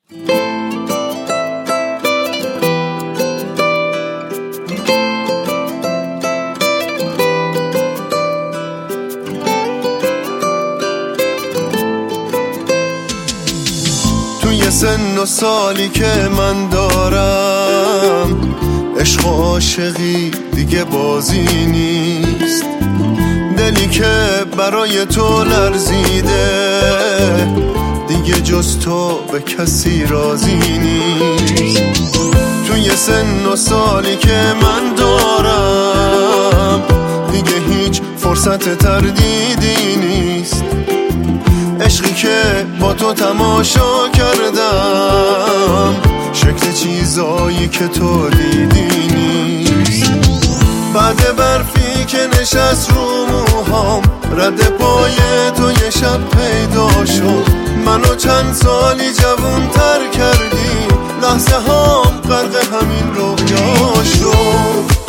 توی سن و سالی که من دارم، عشق و عاشقی دیگه بازی نیست. دلی که برای تو لرزیده دیگه جز تو به کسی راضی نیست. توی سن و سالی که من دارم دیگه هیچ فرصت تردیدی نیست. عشقی که با تو تماشا کردم شکل چیزایی که تو دیدی نیست. بعد برفی که نشست رو موهام، رد پای تو یه شب پیدا شد. منو چند سالی جوون تر کردی، لحظه هام غرق همین رویا شد.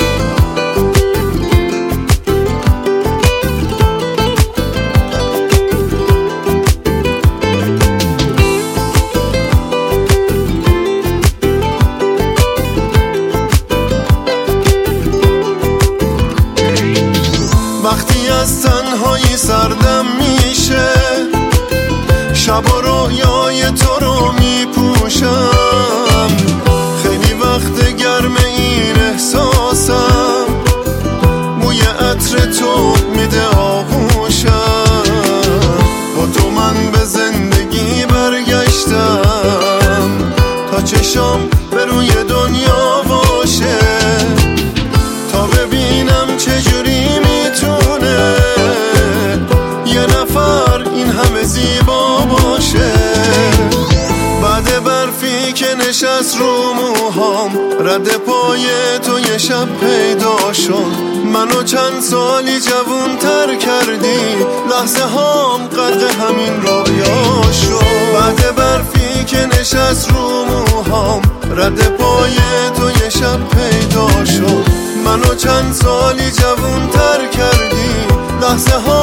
وقتی از تنهایی سردم میشه، شب و رویای تو رو میپوشم. خیلی وقت گرم این احساسم، بوی عطر تو میده آغوشم. با تو من به زندگی برگشتم، تا چشام به روی دنیا باشه، تا ببینم چجوری میتونه یه نفر این همه زیبا باشه. بعد برفی که نشست رو موهام، رد پای تو یه شب پیدا شد. منو چند سالی جوون تر کردی، لحظه هام غرق همین رویا شد. بعد برفی که نشست رو موهام، رد پای تو یه شب پیدا شد. منو چند سالی جوون تر کردی، لحظه ها